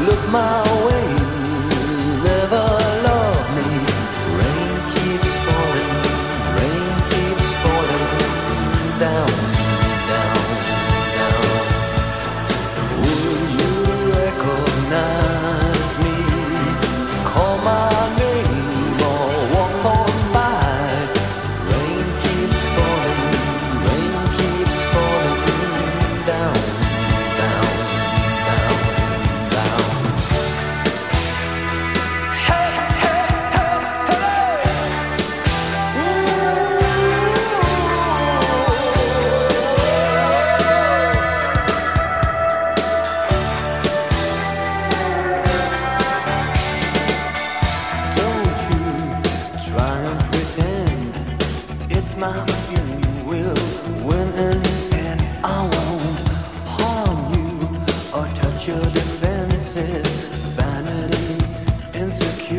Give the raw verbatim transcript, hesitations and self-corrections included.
look my way, never love me. Rain keeps falling, rain keeps falling down, down, down. Will you recognize me? Call my name or walk on by. Rain keeps falling, rain keeps falling down, down, down, down. Hey, hey, hey, hey! Don't you try and pretend it's my feeling will win in the end. I won't harm you or touch your defenses. Vanity, insecurity.